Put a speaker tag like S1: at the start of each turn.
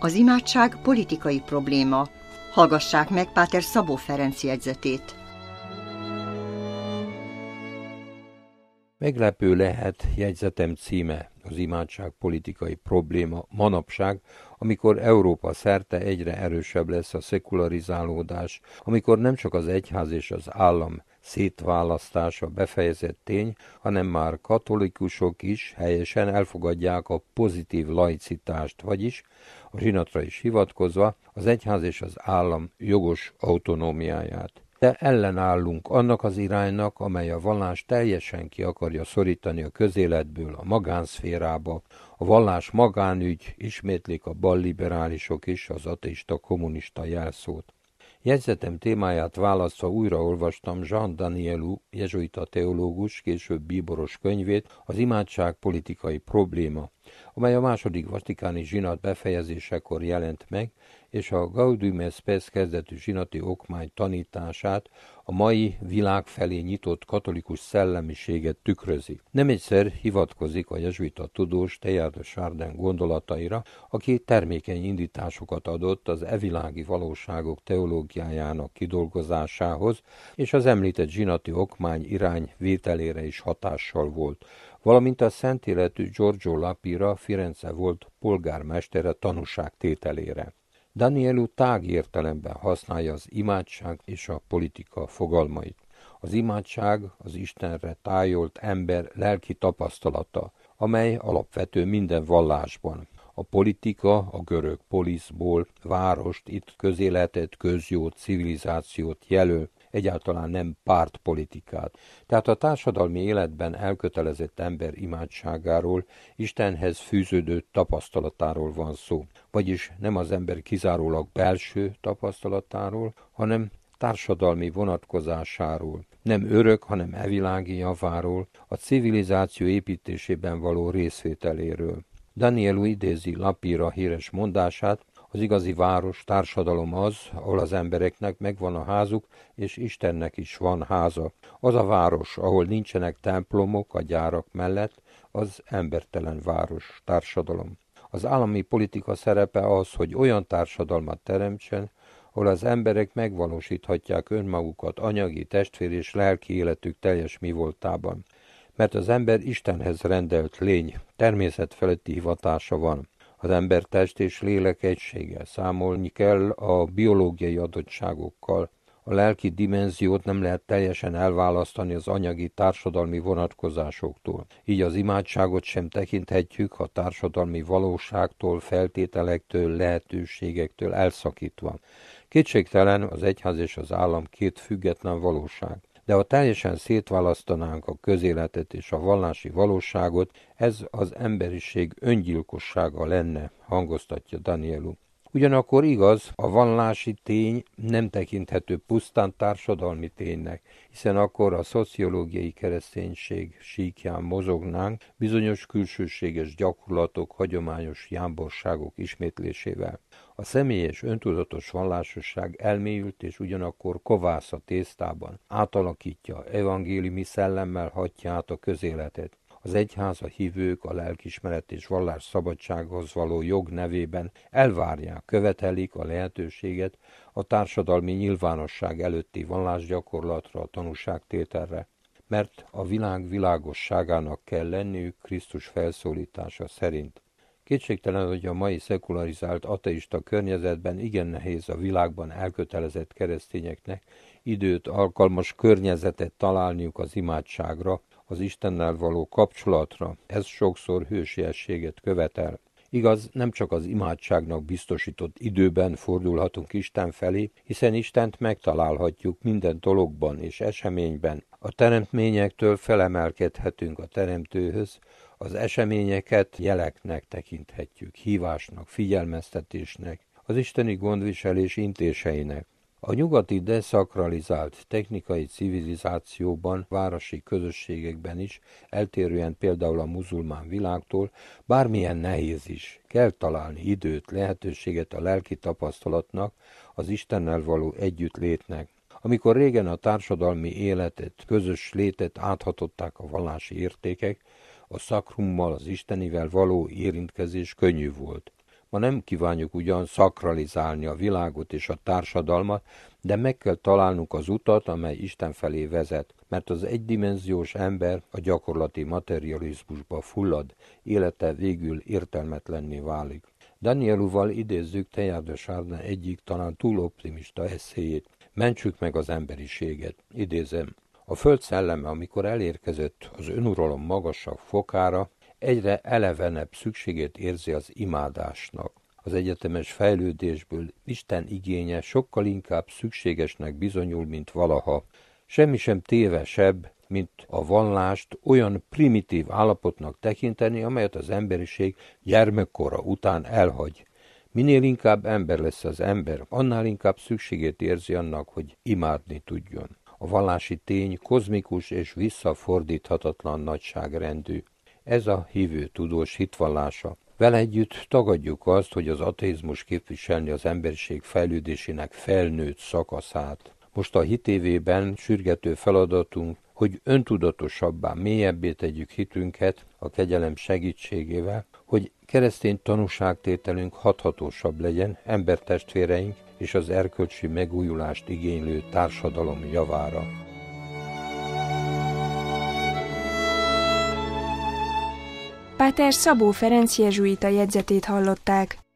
S1: Az imádság politikai probléma. Hallgassák meg Páter Szabó Ferenc jegyzetét.
S2: Meglepő lehet jegyzetem címe, az imádság politikai probléma manapság, amikor Európa szerte egyre erősebb lesz a szekularizálódás, amikor nem csak az egyház és az állam szétválasztása befejezett tény, hanem már katolikusok is helyesen elfogadják a pozitív laicitást, vagyis a zsinatra is hivatkozva az egyház és az állam jogos autonómiáját. De ellenállunk annak az iránynak, amely a vallás teljesen ki akarja szorítani a közéletből, a magánszférába. A vallás magánügy, ismétlik a balliberálisok is az ateista kommunista jelszót. Jegyzetem témáját választva újraolvastam Jean Danielou, jezsuita teológus, később bíboros könyvét, az imádság politikai probléma, amely a második vatikáni zsinat befejezésekor jelent meg, és a Gaudium et Spes kezdetű zsinati okmány tanítását, a mai világ felé nyitott katolikus szellemiséget tükrözi. Nem egyszer hivatkozik a jezsuita tudós Teilhard de Chardin gondolataira, aki termékeny indításokat adott az evilági valóságok teológiájának kidolgozásához, és az említett zsinati okmány irány vételére is hatással volt, valamint a szent életű Giorgio Lapira, Firenze volt polgármestere tanúságtételére. Danielou tág értelemben használja az imádság és a politika fogalmait. Az imádság az Istenre tájolt ember lelki tapasztalata, amely alapvető minden vallásban. A politika, a görög poliszból, várost, itt közéletet, közjót, civilizációt jelöl, egyáltalán nem pártpolitikát. Tehát a társadalmi életben elkötelezett ember imádságáról, Istenhez fűződő tapasztalatáról van szó. Vagyis nem az ember kizárólag belső tapasztalatáról, hanem társadalmi vonatkozásáról, nem örök, hanem evilági javáról, a civilizáció építésében való részvételéről. Danielou idézi Lapira híres mondását: az igazi város, társadalom az, ahol az embereknek megvan a házuk, és Istennek is van háza. Az a város, ahol nincsenek templomok a gyárak mellett, az embertelen város, társadalom. Az állami politika szerepe az, hogy olyan társadalmat teremtsen, ahol az emberek megvalósíthatják önmagukat anyagi, testvér és lelki életük teljes mivoltában. Mert az ember Istenhez rendelt lény, természetfeletti hivatása van. Az ember test és lélek egysége, számolni kell a biológiai adottságokkal. A lelki dimenziót nem lehet teljesen elválasztani az anyagi társadalmi vonatkozásoktól. Így az imádságot sem tekinthetjük a társadalmi valóságtól, feltételektől, lehetőségektől elszakítva. Kétségtelen az egyház és az állam két független valóság. De ha teljesen szétválasztanánk a közéletet és a vallási valóságot, ez az emberiség öngyilkossága lenne, hangoztatja Danielou. Ugyanakkor igaz, a vallási tény nem tekinthető pusztán társadalmi ténynek, hiszen akkor a szociológiai kereszténység síkján mozognánk bizonyos külsőséges gyakorlatok, hagyományos jámborságok ismétlésével. A személyes öntudatos vallásosság elmélyült és ugyanakkor kovász a tésztában, átalakítja, evangéliumi szellemmel hatja át a közéletet. Az egyház, a hívők, a lelkiismeret és vallás szabadsághoz való jog nevében elvárják, követelik a lehetőséget a társadalmi nyilvánosság előtti vallásgyakorlatra, a tanúságtételre, mert a világ világosságának kell lenniük Krisztus felszólítása szerint. Kétségtelen, hogy a mai szekularizált ateista környezetben igen nehéz a világban elkötelezett keresztényeknek időt, alkalmas környezetet találniuk az imádságra, az Istennel való kapcsolatra. Ez sokszor hősiességet követel. Igaz, nem csak az imádságnak biztosított időben fordulhatunk Isten felé, hiszen Istent megtalálhatjuk minden dologban és eseményben. A teremtményektől felemelkedhetünk a Teremtőhöz, az eseményeket jeleknek tekinthetjük, hívásnak, figyelmeztetésnek, az isteni gondviselés intéseinek. A nyugati deszakralizált technikai civilizációban, városi közösségekben is, eltérően például a muzulmán világtól, bármilyen nehéz is, kell találni időt, lehetőséget a lelki tapasztalatnak, az Istennel való együttlétnek. Amikor régen a társadalmi életet, közös létet áthatották a vallási értékek, a szakrummal, az Istenivel való érintkezés könnyű volt. Ma nem kívánjuk ugyan szakralizálni a világot és a társadalmat, de meg kell találnunk az utat, amely Isten felé vezet, mert az egydimenziós ember a gyakorlati materializmusba fullad, élete végül értelmetlenné válik. Danielúval idézzük Teilhard de Chardin egyik talán túl optimista eszéjét. Mentsük meg az emberiséget. Idézem. A föld szelleme, amikor elérkezett az önuralom magasabb fokára, egyre elevenebb szükségét érzi az imádásnak. Az egyetemes fejlődésből Isten igénye sokkal inkább szükségesnek bizonyul, mint valaha. Semmi sem tévesebb, mint a vallást olyan primitív állapotnak tekinteni, amelyet az emberiség gyermekkora után elhagy. Minél inkább ember lesz az ember, annál inkább szükségét érzi annak, hogy imádni tudjon. A vallási tény kozmikus és visszafordíthatatlan nagyságrendű. Ez a hívő tudós hitvallása. Vele együtt tagadjuk azt, hogy az ateizmus képviselni az emberiség fejlődésének felnőtt szakaszát. Most a hitévében sürgető feladatunk, hogy öntudatosabbá, mélyebbé tegyük hitünket a kegyelem segítségével, hogy keresztény tanúságtételünk hathatósabb legyen embertestvéreink és az erkölcsi megújulást igénylő társadalom javára.
S3: Páter Szabó Ferenc jezsuita jegyzetét hallották.